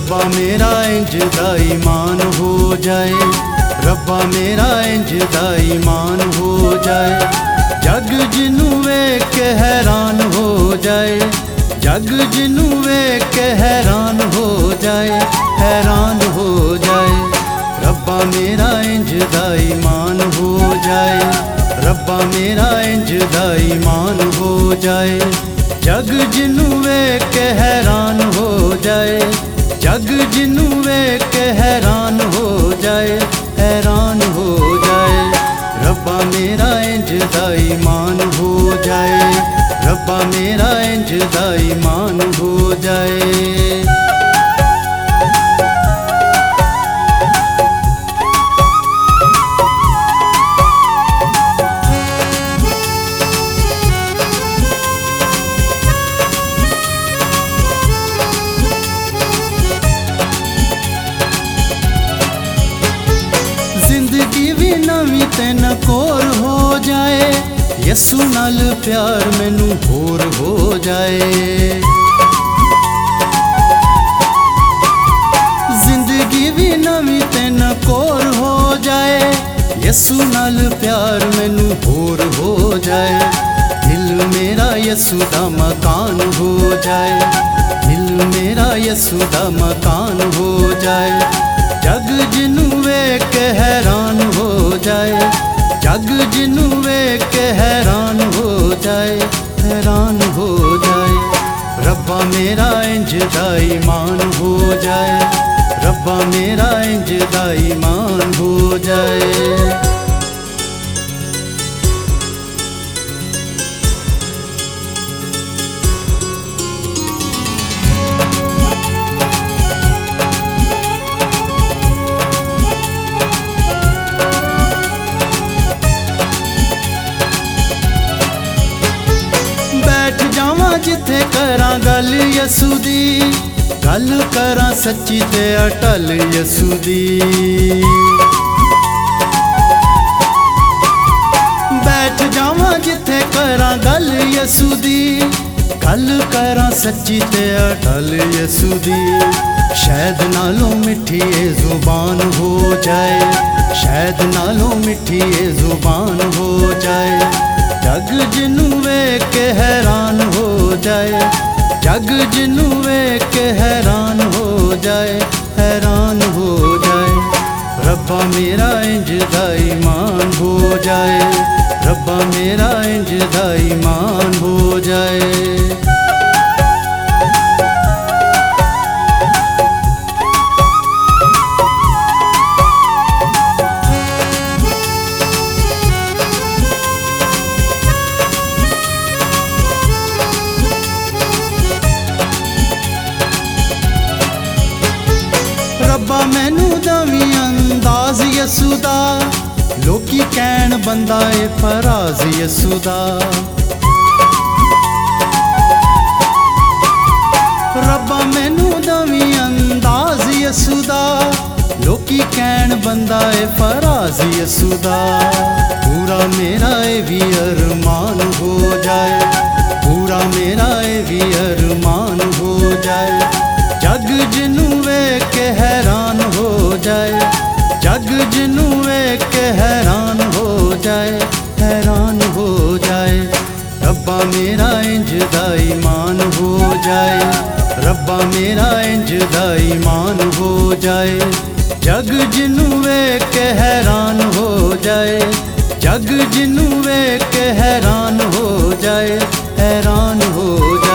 रब्बा मेरा इंज दा ईमान हो जाए, रब्बा मेरा इंज दा ईमान हो जाए। जग जिनू वेख के हैरान हो जाए, जग जिनू वेख के हैरान हो जाए, हैरान हो जाए। रब्बा मेरा इंज दा ईमान हो जाए, रब्बा मेरा इंज दा ईमान हो जाए। जग जिनू वेख के हैरान हो जाए, जग जिनू वेख के हैरान हो जाए, हैरान हो जाए। रब्बा मेरा इंज दा ईमान हो जाए, रब्बा मेरा इंज दा ईमान हो जाए। जिंदगी भी नवी ते नकोर हो जाए, यसू नाल प्यार मैनू होर हो जाए। जिंदगी भी नवी ते नकोर हो जाए, यसू नाल प्यार मैनू होर हो जाए। दिल मेरा यसू दा मकान हो जाए, दिल मेरा यसू दा मकान हो जाए। जग जिनू वेख के हैरान हो जाए, जग जिनू वेख के हैरान हो जाए, हैरान हो जाए। रब्बा मेरा इंज दा ईमान हो जाए, रब्बा मेरा इंज दा ईमान हो जाए। बैठ जावां जिथे करां गल यसू दी, गल करां सच्ची ते अटल यसू दी। बैठ जावां जिथे करां गल यसू दी, गल करां सच्ची ते अटल यसू दी। शहद नालों मिठी ए जुबान हो जाए, शहद नालों मिठी ए जुबान हो जाए। जग जिनू वेख के हैरान हो जाए, जग जिनू वेख के हैरान हो जाए, हैरान हो जाए। रब्बा मेरा इंज दा ईमान हो जाए, रब्बा मेरा इंज दा ईमान हो जाए। रब्बा मैनू दवी अंदाज यसू दा, लोकी कहण बंदा ए फराज यसू दा। रब्बा मैनू दवी अंदाज यसू दा, लोकी कहण बंदा ए फराज यसू दा। पूरा मेरा ए भी अरमान हो जाए, पूरा मेरा ए भी अरमान हो जाए। जग जिनू वेख के हैरान हो जाए, जग जिनू वेख के हैरान हो जाए, हैरान हो जाए। रब्बा मेरा इंज दा ईमान हो जाए, रब्बा मेरा इंज दा ईमान हो जाए। जग जिनू वेख के हैरान हो जाए, जग जिनू वेख के हैरान हो जाए, हैरान हो जाए।